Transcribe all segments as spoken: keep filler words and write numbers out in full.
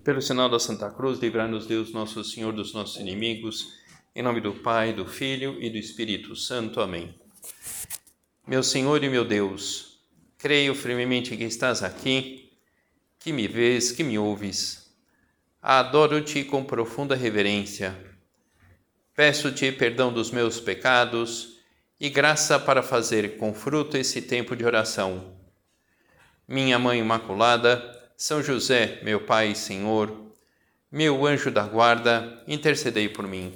Pelo sinal da Santa Cruz, livrai-nos Deus, nosso Senhor, dos nossos inimigos, em nome do Pai, do Filho e do Espírito Santo. Amém. Meu Senhor e meu Deus, creio firmemente que estás aqui, que me vês, que me ouves. Adoro-te com profunda reverência. Peço-te perdão dos meus pecados e graça para fazer com fruto esse tempo de oração. Minha Mãe Imaculada, São José, meu Pai e Senhor, meu anjo da guarda, intercedei por mim.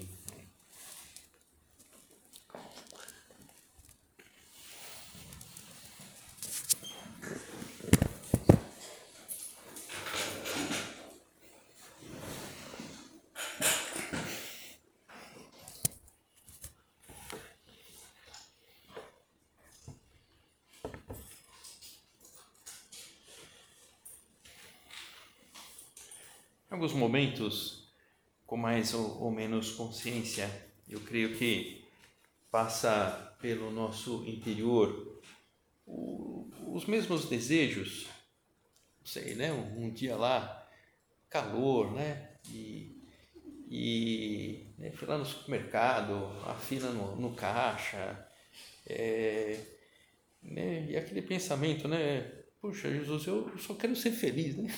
Em alguns momentos, com mais ou, ou menos consciência, eu creio que passa pelo nosso interior o, os mesmos desejos, não sei, né? Um, um dia lá, calor, né? E, e né? Fui lá no supermercado, a fila no, no caixa, é, né? E aquele pensamento, né? Puxa, Jesus, eu só quero ser feliz, né?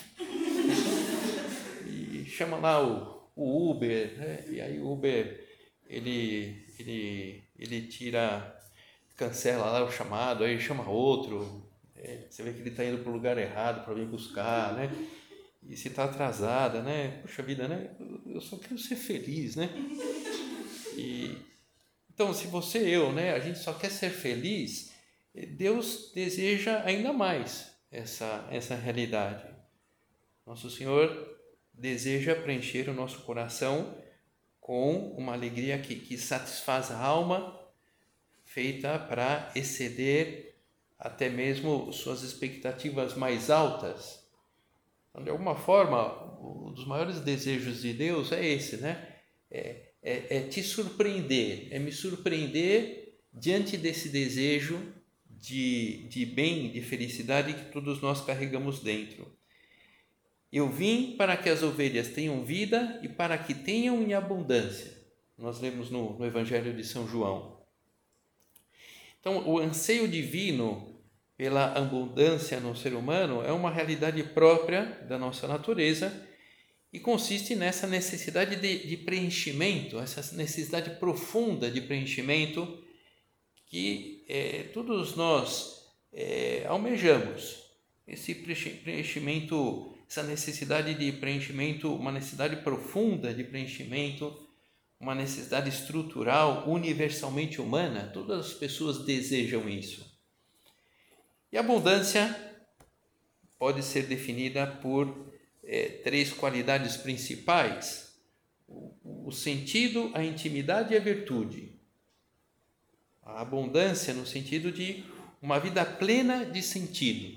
Chama lá o, o Uber, né? E aí o Uber, ele, ele, ele tira, cancela lá o chamado, aí chama outro, né? Você vê que ele está indo para o lugar errado para vir buscar, né? E se está atrasada, né? Puxa vida, né? Eu só quero ser feliz, né? E, então, se você e eu, né? A gente só quer ser feliz, Deus deseja ainda mais essa, essa realidade. Nosso Senhor deseja preencher o nosso coração com uma alegria que, que satisfaz a alma, feita para exceder até mesmo suas expectativas mais altas. Então, de alguma forma, um dos maiores desejos de Deus é esse, né? É, é, é te surpreender, é me surpreender diante desse desejo de, de bem, de felicidade que todos nós carregamos dentro. Eu vim para que as ovelhas tenham vida e para que tenham em abundância. Nós lemos no, no Evangelho de São João. Então, o anseio divino pela abundância no ser humano é uma realidade própria da nossa natureza e consiste nessa necessidade de, de preenchimento, essa necessidade profunda de preenchimento que é, todos nós é, almejamos. Esse preenchimento, essa necessidade de preenchimento, uma necessidade profunda de preenchimento, uma necessidade estrutural, universalmente humana, todas as pessoas desejam isso. E a abundância pode ser definida por é, três qualidades principais: o, o sentido, a intimidade e a virtude. A abundância no sentido de uma vida plena de sentido.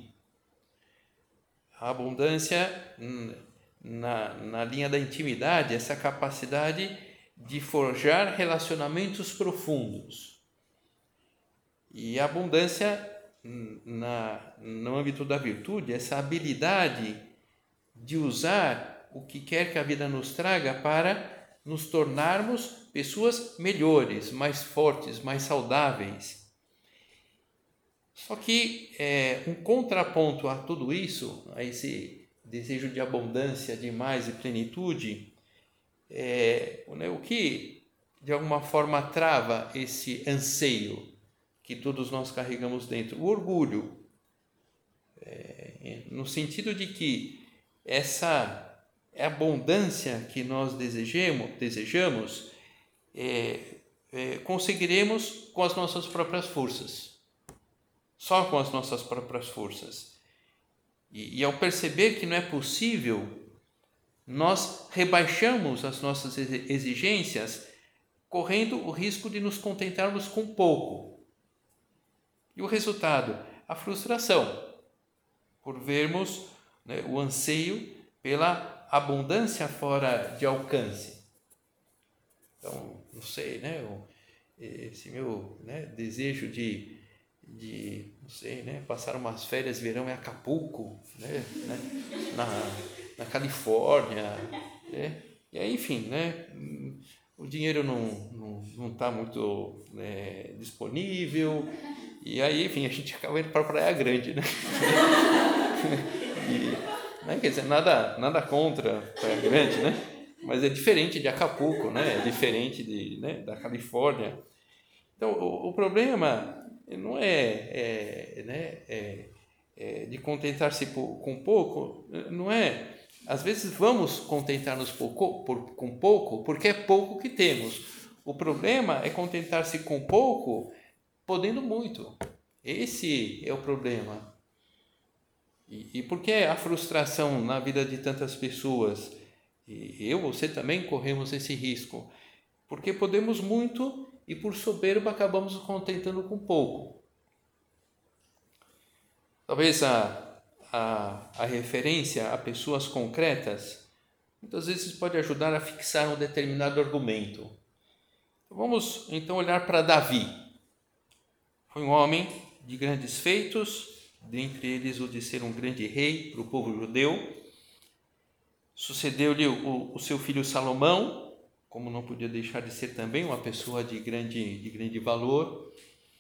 A abundância na, na linha da intimidade, essa capacidade de forjar relacionamentos profundos. E a abundância na, no âmbito da virtude, essa habilidade de usar o que quer que a vida nos traga para nos tornarmos pessoas melhores, mais fortes, mais saudáveis. Só que é, um contraponto a tudo isso, a esse desejo de abundância, de mais e plenitude, é, né, o que de alguma forma trava esse anseio que todos nós carregamos dentro? O orgulho, é, no sentido de que essa abundância que nós desejamos, desejamos é, é, conseguiremos com as nossas próprias forças. Só com as nossas próprias forças. E, e ao perceber que não é possível, nós rebaixamos as nossas exigências, correndo o risco de nos contentarmos com pouco. E o resultado? A frustração, por vermos, né, o anseio pela abundância fora de alcance. Então, não sei, né, esse meu, né, desejo de de, não sei, né, passar umas férias verão em Acapulco, né, né, na, na Califórnia, né? E aí, enfim, né? O dinheiro não não não está muito, né, disponível, e aí, enfim, a gente acaba indo para a Praia Grande, né? E, né, quer dizer, nada, nada contra Praia Grande, né? Mas é diferente de Acapulco, né? É diferente de, né, da Califórnia. Então, o, o problema não é, é, né, é, é de contentar-se com pouco, não é. Às vezes vamos contentar-nos pouco, por, com pouco porque é pouco que temos. O problema é contentar-se com pouco podendo muito. Esse é o problema. E, e por que a frustração na vida de tantas pessoas? E eu, você também corremos esse risco. Porque podemos muito e por soberba acabamos nos contentando com pouco. Talvez a, a, a referência a pessoas concretas muitas vezes pode ajudar a fixar um determinado argumento. Vamos então olhar para Davi. Foi um homem de grandes feitos, dentre eles o de ser um grande rei para o povo judeu. Sucedeu-lhe o, o seu filho Salomão, como não podia deixar de ser também uma pessoa de grande, de grande valor.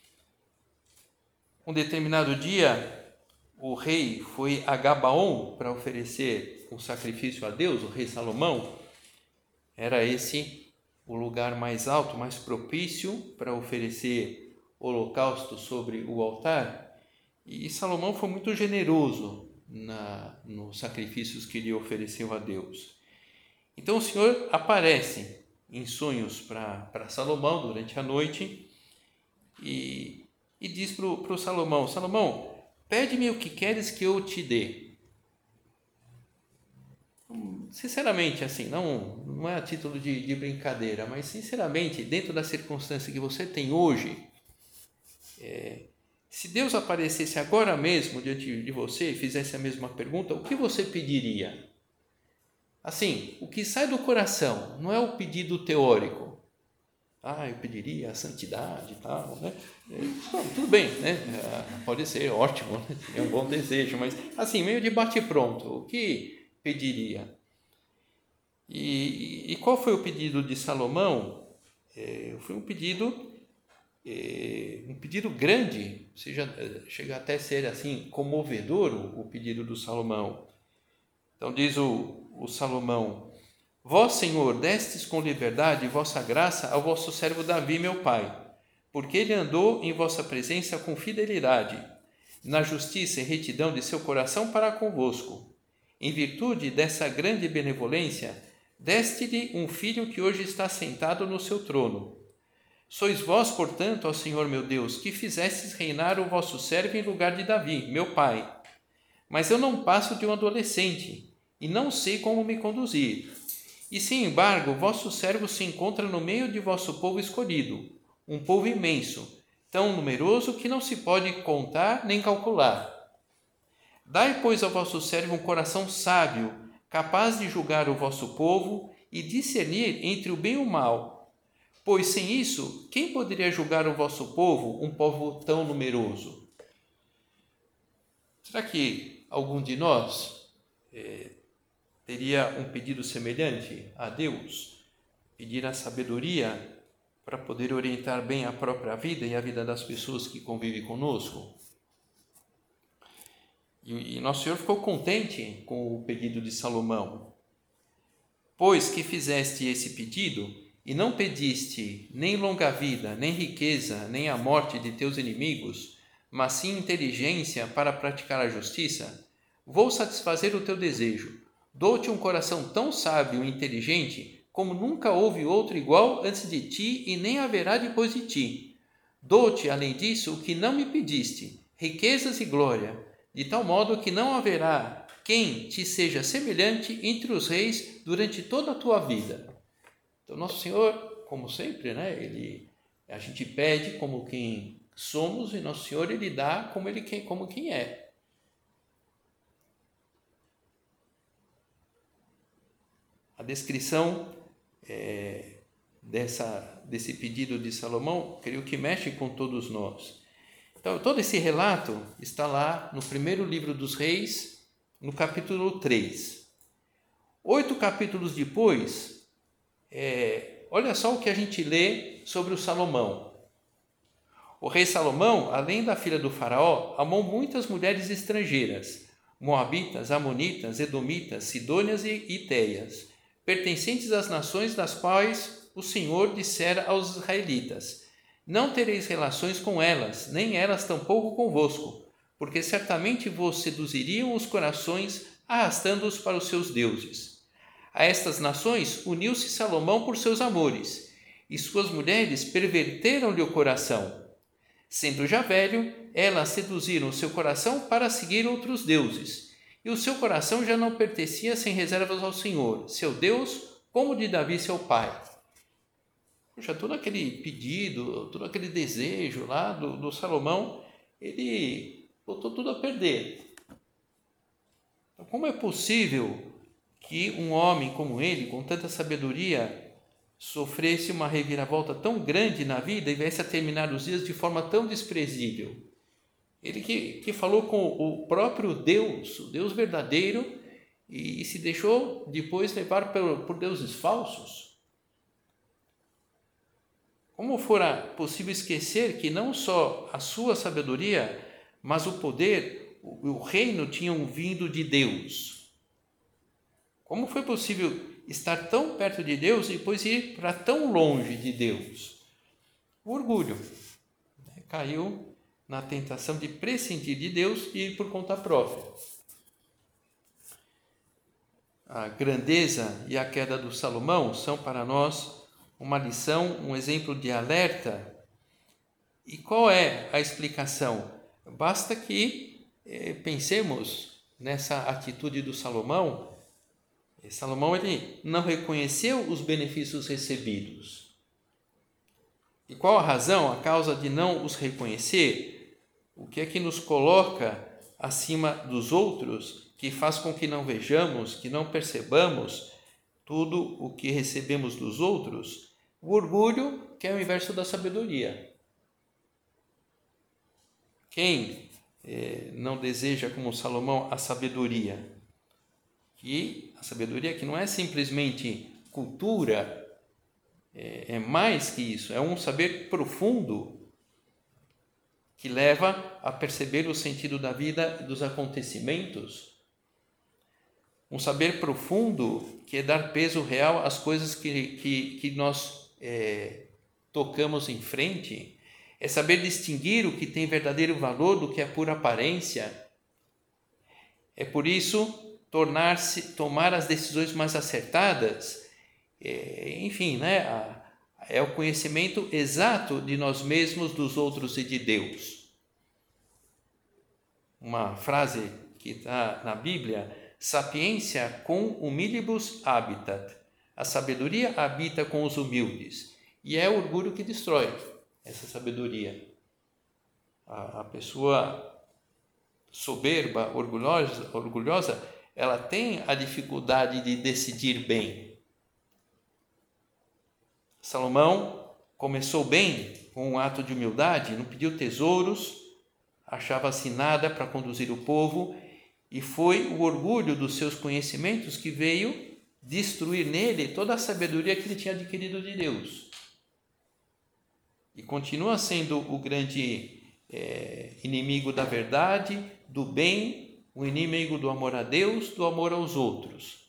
Um determinado dia, o rei foi a Gabaon para oferecer um sacrifício a Deus, o rei Salomão. Era esse o lugar mais alto, mais propício para oferecer holocausto sobre o altar. E Salomão foi muito generoso na, nos sacrifícios que ele ofereceu a Deus. Então o Senhor aparece em sonhos para Salomão durante a noite e, e diz para o Salomão: Salomão, pede-me o que queres que eu te dê. Sinceramente, assim, não, não é a título de, de brincadeira, mas sinceramente, dentro da circunstância que você tem hoje, é, se Deus aparecesse agora mesmo diante de você e fizesse a mesma pergunta, o que você pediria? Assim, o que sai do coração, não é o pedido teórico. Ah, eu pediria a santidade e tal, né? Não, tudo bem, né? Pode ser ótimo, né? É um bom desejo, mas assim, meio de bate-pronto, o que pediria? E, e qual foi o pedido de Salomão? É, foi um pedido, é, um pedido grande, ou seja, chega até a ser assim, comovedor o, o pedido do Salomão. Então diz o, o Salomão: Vós, Senhor, destes com liberdade vossa graça ao vosso servo Davi, meu pai, porque ele andou em vossa presença com fidelidade, na justiça e retidão de seu coração para convosco. Em virtude dessa grande benevolência, deste-lhe um filho que hoje está sentado no seu trono. Sois vós, portanto, ó Senhor meu Deus, que fizestes reinar o vosso servo em lugar de Davi, meu pai. Mas eu não passo de um adolescente, e não sei como me conduzir. E, sem embargo, vosso servo se encontra no meio de vosso povo escolhido, um povo imenso, tão numeroso que não se pode contar nem calcular. Dai, pois, ao vosso servo um coração sábio, capaz de julgar o vosso povo e discernir entre o bem e o mal. Pois, sem isso, quem poderia julgar o vosso povo, um povo tão numeroso? Será que algum de nós é, teria um pedido semelhante a Deus? Pedir a sabedoria para poder orientar bem a própria vida e a vida das pessoas que convivem conosco? E, e Nosso Senhor ficou contente com o pedido de Salomão. Pois que fizeste esse pedido e não pediste nem longa vida, nem riqueza, nem a morte de teus inimigos, mas sim inteligência para praticar a justiça, vou satisfazer o teu desejo. Dou-te um coração tão sábio e inteligente como nunca houve outro igual antes de ti e nem haverá depois de ti. Dou-te, além disso, o que não me pediste, riquezas e glória, de tal modo que não haverá quem te seja semelhante entre os reis durante toda a tua vida. Então, Nosso Senhor, como sempre, né, ele, a gente pede como quem somos e Nosso Senhor, ele dá como, ele, como quem é. A descrição é, dessa, desse pedido de Salomão, creio que mexe com todos nós. Então, todo esse relato está lá no primeiro livro dos Reis, no capítulo três. Oito capítulos depois, é, olha só o que a gente lê sobre o Salomão. O rei Salomão, além da filha do faraó, amou muitas mulheres estrangeiras, moabitas, amonitas, edomitas, sidônias e itéias, pertencentes às nações das quais o Senhor dissera aos israelitas: não tereis relações com elas, nem elas tampouco convosco, porque certamente vos seduziriam os corações, arrastando-os para os seus deuses. A estas nações uniu-se Salomão por seus amores, e suas mulheres perverteram-lhe o coração. Sendo já velho, elas seduziram o seu coração para seguir outros deuses, e o seu coração já não pertencia sem reservas ao Senhor, seu Deus, como de Davi seu pai. Puxa, todo aquele pedido, todo aquele desejo lá do, do Salomão, ele botou tudo a perder. Então, como é possível que um homem como ele, com tanta sabedoria, sofresse uma reviravolta tão grande na vida e viesse a terminar os dias de forma tão desprezível? Ele que, que falou com o próprio Deus, o Deus verdadeiro, e, e se deixou depois levar por, por deuses falsos. Como fora possível esquecer que não só a sua sabedoria, mas o poder, o, o reino tinham vindo de Deus? Como foi possível estar tão perto de Deus e depois ir para tão longe de Deus? O orgulho, né? Caiu na tentação de prescindir de Deus e ir por conta própria. A grandeza e a queda do Salomão são para nós uma lição, um exemplo de alerta. E qual é a explicação? Basta que eh, pensemos nessa atitude do Salomão. Salomão ele não reconheceu os benefícios recebidos. E qual a razão, a causa de não os reconhecer? O que é que nos coloca acima dos outros, que faz com que não vejamos, que não percebamos tudo o que recebemos dos outros? O orgulho, que é o inverso da sabedoria. Quem eh, não deseja, como Salomão, a sabedoria? Que a sabedoria que não é simplesmente cultura, é, é mais que isso, é um saber profundo que leva a perceber o sentido da vida e dos acontecimentos. Um saber profundo que é dar peso real às coisas que, que, que nós é, tocamos em frente, é saber distinguir o que tem verdadeiro valor do que é pura aparência. É por isso tornar-se, tomar as decisões mais acertadas, é, enfim, né, a, é o conhecimento exato de nós mesmos, dos outros e de Deus. Uma frase que está na Bíblia: sapiência com humilibus habitat. A sabedoria habita com os humildes. E é o orgulho que destrói essa sabedoria. A, a pessoa soberba, orgulhosa, orgulhosa, ela tem a dificuldade de decidir bem. Salomão começou bem com um ato de humildade, não pediu tesouros, achava-se nada para conduzir o povo, e foi o orgulho dos seus conhecimentos que veio destruir nele toda a sabedoria que ele tinha adquirido de Deus. E continua sendo o grande é, inimigo da verdade, do bem, o inimigo do amor a Deus, do amor aos outros.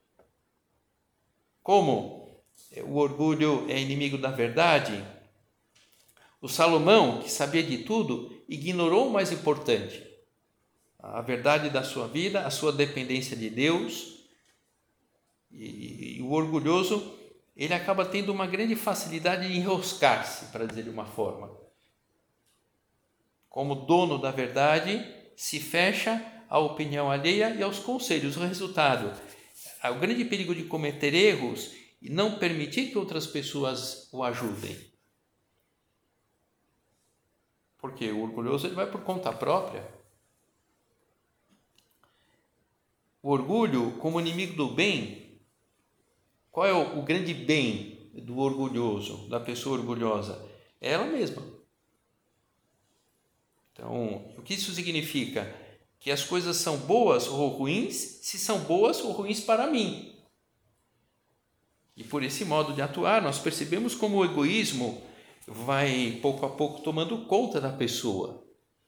Como o orgulho é inimigo da verdade, o Salomão, que sabia de tudo, ignorou o mais importante: a verdade da sua vida, a sua dependência de Deus. E, e o orgulhoso, ele acaba tendo uma grande facilidade de enroscar-se, para dizer de uma forma. Como dono da verdade, se fecha à opinião alheia e aos conselhos. O resultado, o grande perigo de cometer erros e não permitir que outras pessoas o ajudem. Porque o orgulhoso ele vai por conta própria. O orgulho como inimigo do bem. Qual é o, o grande bem do orgulhoso, da pessoa orgulhosa? É ela mesma. Então, o que isso significa? Que as coisas são boas ou ruins se são boas ou ruins para mim. E por esse modo de atuar, nós percebemos como o egoísmo vai pouco a pouco tomando conta da pessoa.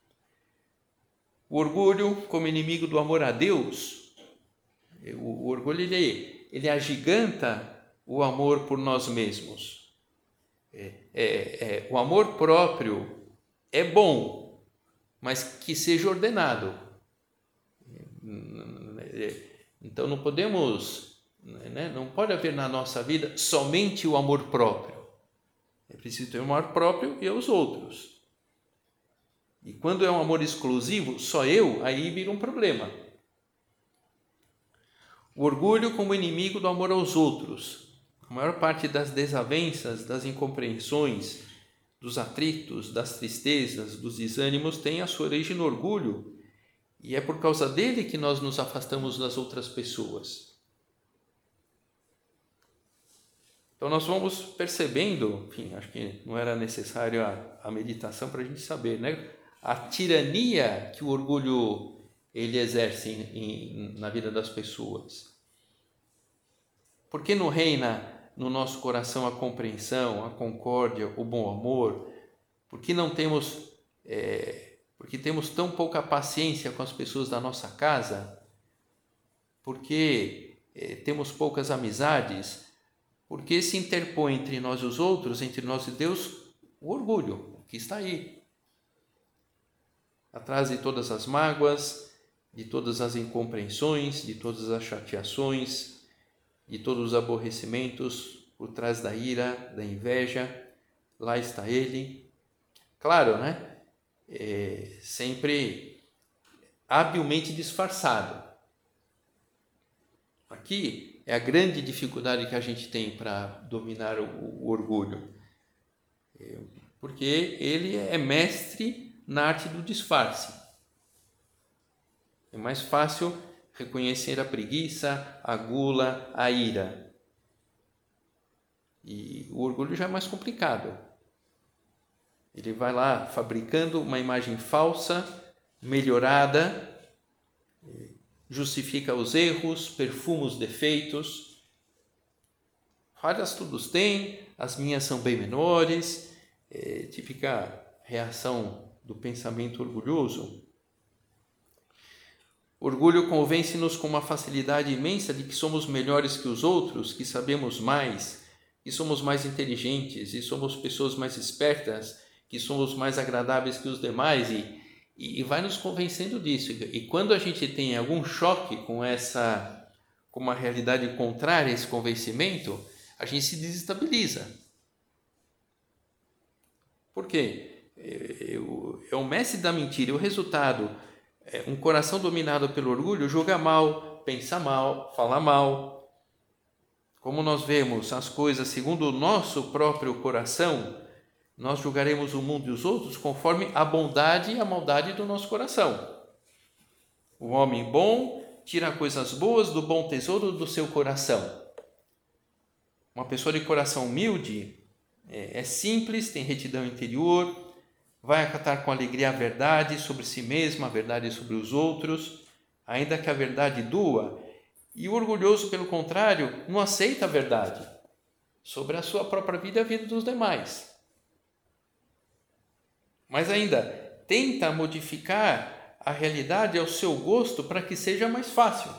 O orgulho como inimigo do amor a Deus, o, o orgulho ele, ele agiganta o amor por nós mesmos. É, é, é, o amor próprio é bom, mas que seja ordenado. Então não podemos, né, não pode haver na nossa vida somente o amor próprio. É preciso ter o amor próprio e aos outros. E quando é um amor exclusivo, só eu, aí vira um problema. O orgulho como inimigo do amor aos outros. A maior parte das desavenças, das incompreensões, dos atritos, das tristezas, dos desânimos tem a sua origem no orgulho. E é por causa dele que nós nos afastamos das outras pessoas. Então nós vamos percebendo, enfim, acho que não era necessário a, a meditação para a gente saber, né? A tirania que o orgulho ele exerce em, em, na vida das pessoas. Por que não reina no nosso coração a compreensão, a concórdia, o bom amor? Por que não temos, é, porque temos tão pouca paciência com as pessoas da nossa casa? Por que é, temos poucas amizades? Por que se interpõe entre nós e os outros, entre nós e Deus, o orgulho que está aí? Atrás de todas as mágoas, de todas as incompreensões, de todas as chateações, de todos os aborrecimentos, por trás da ira, da inveja, lá está ele. Claro, né? É, sempre habilmente disfarçado. Aqui é a grande dificuldade que a gente tem para dominar o, o orgulho. É, porque ele é mestre na arte do disfarce. É mais fácil reconhecer a preguiça, a gula, a ira. E o orgulho já é mais complicado. Ele vai lá fabricando uma imagem falsa, melhorada, justifica os erros, perfuma os defeitos. Falhas todos têm, as minhas são bem menores. É, típica reação do pensamento orgulhoso. Orgulho convence-nos com uma facilidade imensa de que somos melhores que os outros, que sabemos mais, que somos mais inteligentes e somos pessoas mais espertas, que somos mais agradáveis que os demais e, e vai nos convencendo disso. E quando a gente tem algum choque com essa, com uma realidade contrária a esse convencimento, a gente se desestabiliza. Por quê? É o mestre da mentira e o resultado. Um coração dominado pelo orgulho julga mal, pensa mal, fala mal. Como nós vemos as coisas segundo o nosso próprio coração, nós julgaremos o mundo e os outros conforme a bondade e a maldade do nosso coração. O homem bom tira coisas boas do bom tesouro do seu coração. Uma pessoa de coração humilde é, é simples, tem retidão interior, vai acatar com alegria a verdade sobre si mesma, a verdade sobre os outros, ainda que a verdade doa. E o orgulhoso, pelo contrário, não aceita a verdade sobre a sua própria vida e a vida dos demais. Mas ainda tenta modificar a realidade ao seu gosto para que seja mais fácil.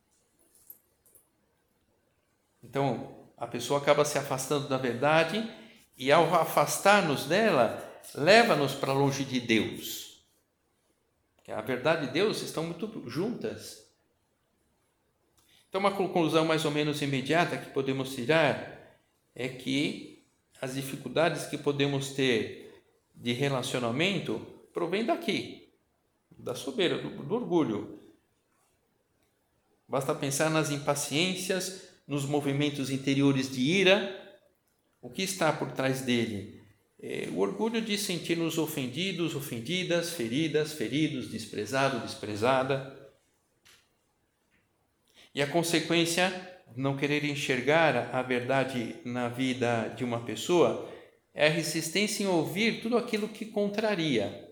Então, a pessoa acaba se afastando da verdade e, ao afastar-nos dela, leva-nos para longe de Deus. A verdade e Deus estão muito juntas. Então, uma conclusão mais ou menos imediata que podemos tirar é que as dificuldades que podemos ter de relacionamento provém daqui, da soberba, do, do orgulho. Basta pensar nas impaciências, nos movimentos interiores de ira. O que está por trás dele? É o orgulho de sentir-nos ofendidos, ofendidas, feridas, feridos, desprezado, desprezada. E a consequência de não querer enxergar a verdade na vida de uma pessoa é a resistência em ouvir tudo aquilo que contraria.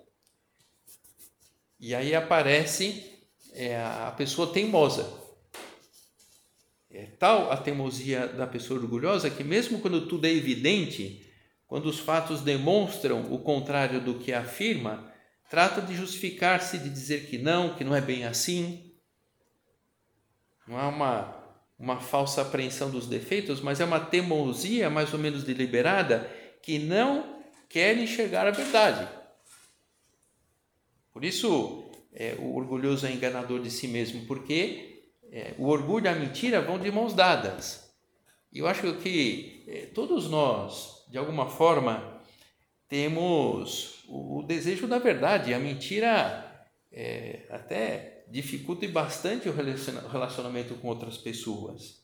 E aí aparece é, a pessoa teimosa. é tal a teimosia da pessoa orgulhosa que mesmo quando tudo é evidente, quando os fatos demonstram o contrário do que afirma, trata de justificar-se, de dizer que não, que não é bem assim. Não é uma, uma falsa apreensão dos defeitos, mas é uma teimosia mais ou menos deliberada que não quer enxergar a verdade. Por isso, é, o orgulhoso é enganador de si mesmo, porque é, o orgulho e a mentira vão de mãos dadas. E eu acho que é, todos nós, de alguma forma, temos o, o desejo da verdade. A mentira é, até dificulta bastante o relacionamento com outras pessoas.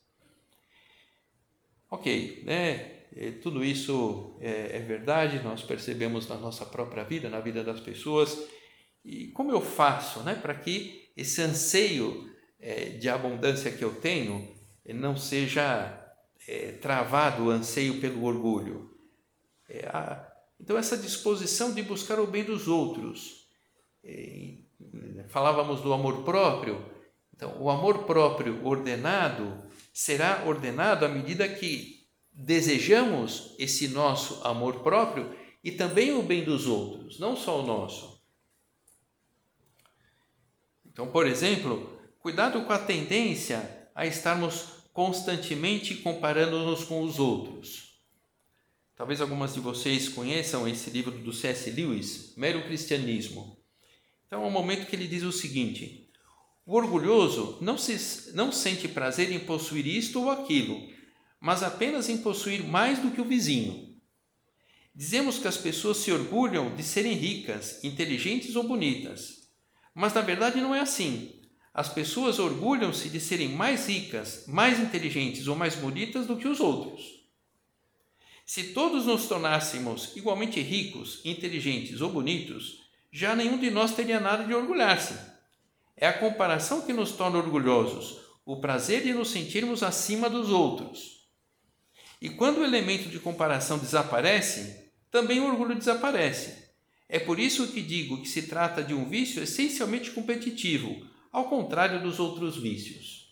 Ok, né? Tudo isso é, é verdade, nós percebemos na nossa própria vida, na vida das pessoas. E como eu faço, né, para que esse anseio é, de abundância que eu tenho não seja é, travado o anseio pelo orgulho? É, a, então, essa disposição de buscar o bem dos outros. É, falávamos do amor próprio. Então, o amor próprio ordenado será ordenado à medida que desejamos esse nosso amor próprio e também o bem dos outros, não só o nosso. Então, por exemplo, cuidado com a tendência a estarmos constantemente comparando-nos com os outros. Talvez algumas de vocês conheçam esse livro do C S Lewis, Mero Cristianismo. Então, é um momento que ele diz o seguinte: o orgulhoso não, se, não sente prazer em possuir isto ou aquilo, mas apenas em possuir mais do que o vizinho. Dizemos que as pessoas se orgulham de serem ricas, inteligentes ou bonitas. Mas na verdade não é assim. As pessoas orgulham-se de serem mais ricas, mais inteligentes ou mais bonitas do que os outros. Se todos nos tornássemos igualmente ricos, inteligentes ou bonitos, já nenhum de nós teria nada de orgulhar-se. É a comparação que nos torna orgulhosos, o prazer de nos sentirmos acima dos outros. E quando o elemento de comparação desaparece, também o orgulho desaparece. É por isso que digo que se trata de um vício essencialmente competitivo, ao contrário dos outros vícios.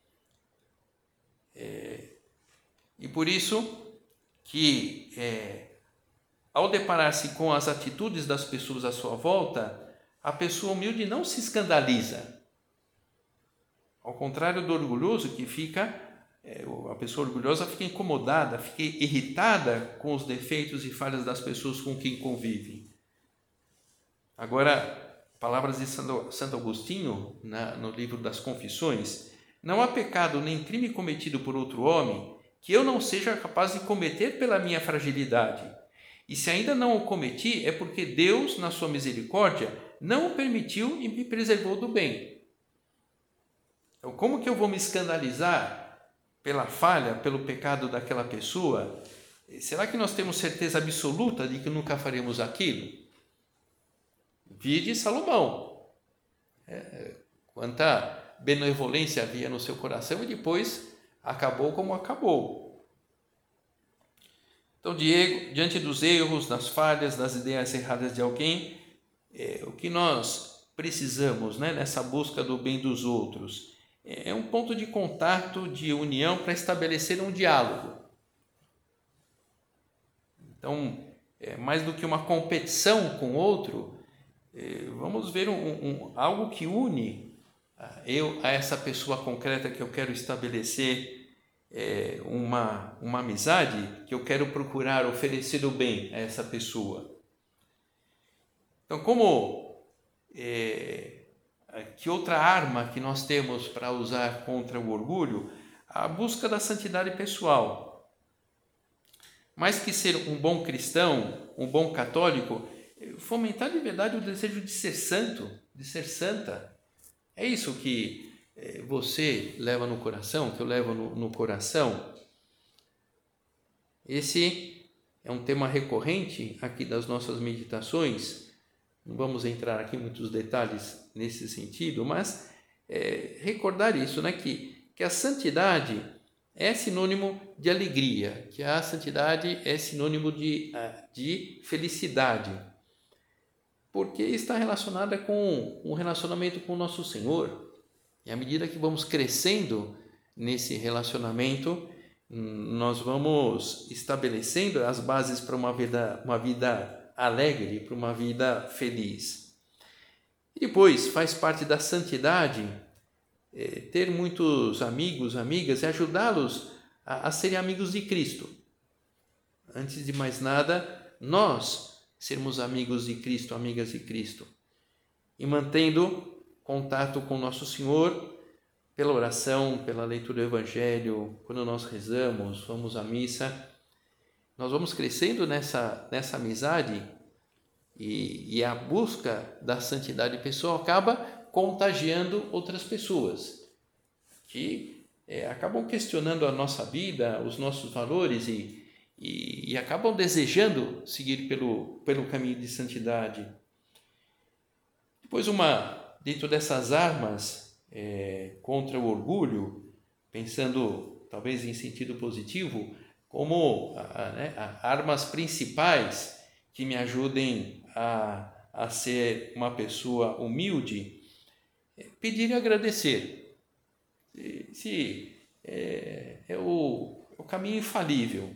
É, e por isso que, é, ao deparar-se com as atitudes das pessoas à sua volta, a pessoa humilde não se escandaliza. Ao contrário do orgulhoso, que fica, é, a pessoa orgulhosa fica incomodada, fica irritada com os defeitos e falhas das pessoas com quem convive. Agora, palavras de Santo Agostinho, na, no livro das Confissões: não há pecado nem crime cometido por outro homem que eu não seja capaz de cometer pela minha fragilidade. E se ainda não o cometi, é porque Deus, na sua misericórdia, não o permitiu e me preservou do bem. Então, como que eu vou me escandalizar pela falha, pelo pecado daquela pessoa? Será que nós temos certeza absoluta de que nunca faremos aquilo? Vide Salomão. É, quanta benevolência havia no seu coração e depois acabou como acabou. Então, Diego, diante dos erros, das falhas, das ideias erradas de alguém, é, o que nós precisamos, né, nessa busca do bem dos outros é um ponto de contato, de união para estabelecer um diálogo. Então, é, mais do que uma competição com o outro, vamos ver um, um, algo que une eu a essa pessoa concreta que eu quero estabelecer é, uma, uma amizade, que eu quero procurar oferecer o bem a essa pessoa. Então, como é, que outra arma que nós temos para usar contra o orgulho? A busca da santidade pessoal. Mais que ser um bom cristão, um bom católico, fomentar de verdade o desejo de ser santo, de ser santa. É isso que você leva no coração, que eu levo no, no coração. Esse é um tema recorrente aqui das nossas meditações. Não vamos entrar aqui em muitos detalhes nesse sentido, mas é, recordar isso, né? que, que a santidade é sinônimo de alegria, que a santidade é sinônimo de, de felicidade, porque está relacionada com um relacionamento com o nosso Senhor. E à medida que vamos crescendo nesse relacionamento, nós vamos estabelecendo as bases para uma vida, uma vida alegre, para uma vida feliz. E depois, faz parte da santidade é, ter muitos amigos, amigas e ajudá-los a, a serem amigos de Cristo. Antes de mais nada, nós sermos amigos de Cristo, amigas de Cristo. E mantendo contato com nosso Senhor, pela oração, pela leitura do Evangelho, quando nós rezamos, vamos à missa, nós vamos crescendo nessa, nessa amizade e, e a busca da santidade pessoal acaba contagiando outras pessoas que é, acabam questionando a nossa vida, os nossos valores e, e, e acabam desejando seguir pelo, pelo caminho de santidade. Depois, uma, dentro dessas armas, É, contra o orgulho, pensando talvez em sentido positivo, como a, né, a, armas principais que me ajudem a, a ser uma pessoa humilde, é pedir e agradecer. Se, se é, é, o, é o caminho infalível.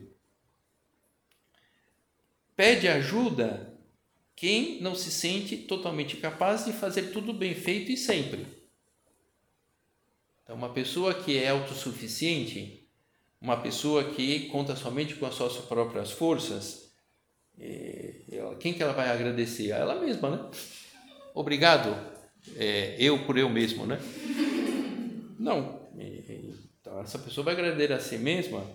Pede ajuda quem não se sente totalmente capaz de fazer tudo bem feito e sempre. Então, uma pessoa que é autossuficiente, uma pessoa que conta somente com as suas próprias forças, quem que ela vai agradecer? A ela mesma, né? Obrigado, é, eu por eu mesmo, né? Não. Então, essa pessoa vai agradecer a si mesma.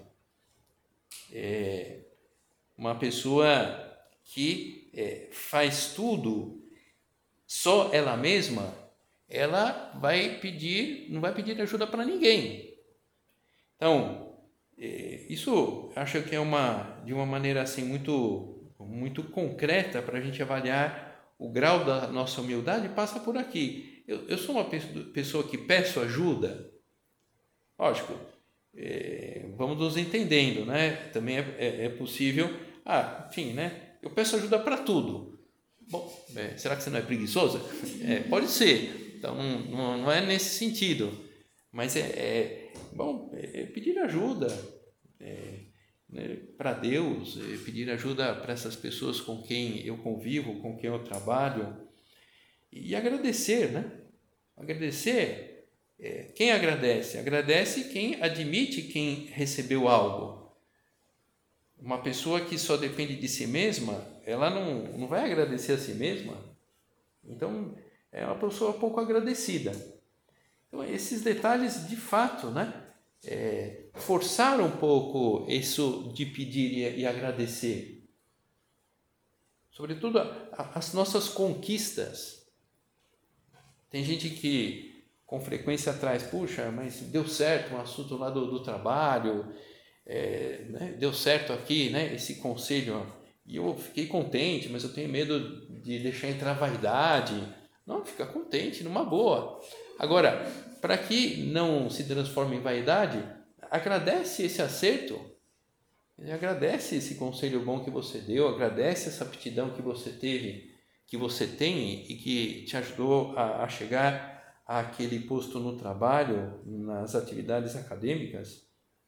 É uma pessoa que é, faz tudo só ela mesma, ela vai pedir, não vai pedir ajuda para ninguém. Então, isso acho que é uma, de uma maneira assim muito, muito concreta para a gente avaliar o grau da nossa humildade, passa por aqui. Eu, eu sou uma pessoa que peço ajuda, lógico, é, vamos nos entendendo, né? Também é, é, é possível, ah, enfim, né? Eu peço ajuda para tudo. Bom, é, será que você não é preguiçosa? É, pode ser. Então, não, não é nesse sentido, mas é, é, bom, é pedir ajuda é, né, para Deus, é pedir ajuda para essas pessoas com quem eu convivo, com quem eu trabalho, e agradecer, né? Agradecer, é, quem agradece? Agradece quem admite quem recebeu algo. Uma pessoa que só depende de si mesma, ela não, não vai agradecer a si mesma, então é uma pessoa pouco agradecida. Então, esses detalhes, de fato, né, é, forçaram um pouco isso de pedir e, e agradecer. Sobretudo, a, a, as nossas conquistas. Tem gente que, com frequência, traz, puxa, mas deu certo um assunto lá do, do trabalho, é, né, deu certo aqui, né, esse conselho, e eu fiquei contente, mas eu tenho medo de deixar entrar vaidade. Não, fica contente, numa boa. Agora, para que não se transforme em vaidade, agradece esse acerto, agradece esse conselho bom que você deu, agradece essa aptidão que você teve, que você tem e que te ajudou a, a chegar àquele posto no trabalho, nas atividades acadêmicas.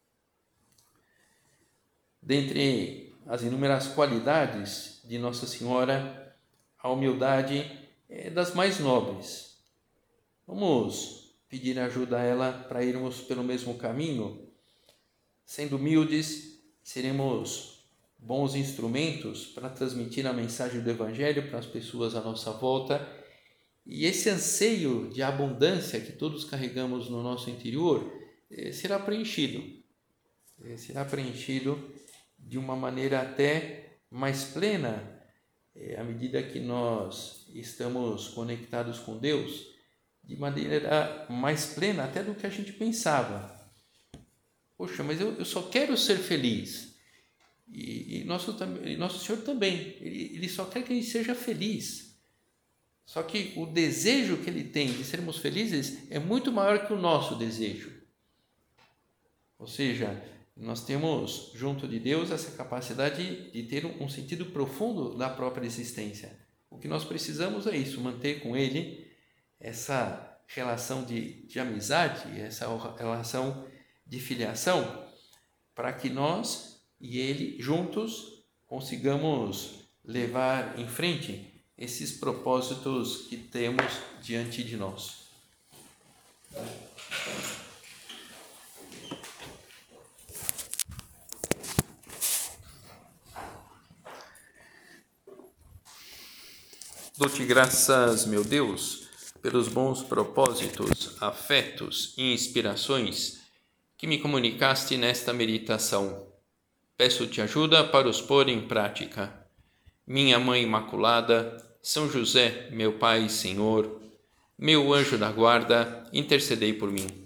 Dentre as inúmeras qualidades de Nossa Senhora, a humildade é das mais nobres. Vamos pedir ajuda a ela para irmos pelo mesmo caminho. Sendo humildes, seremos bons instrumentos para transmitir a mensagem do Evangelho para as pessoas à nossa volta. E esse anseio de abundância que todos carregamos no nosso interior será preenchido. Será preenchido de uma maneira até mais plena, à medida que nós estamos conectados com Deus, de maneira mais plena até do que a gente pensava. Poxa, mas eu, eu só quero ser feliz. E, e, nosso, e nosso Senhor também, ele, ele só quer que a gente seja feliz. Só que o desejo que Ele tem de sermos felizes é muito maior que o nosso desejo. Ou seja, nós temos junto de Deus essa capacidade de ter um sentido profundo da própria existência. O que nós precisamos é isso, manter com Ele essa relação de, de amizade, essa relação de filiação, para que nós e ele juntos consigamos levar em frente esses propósitos que temos diante de nós. Dou-te graças, meu Deus, pelos bons propósitos, afetos e inspirações que me comunicaste nesta meditação. Peço-te ajuda para os pôr em prática. Minha Mãe Imaculada, São José, meu Pai e Senhor, meu anjo da guarda, intercedei por mim.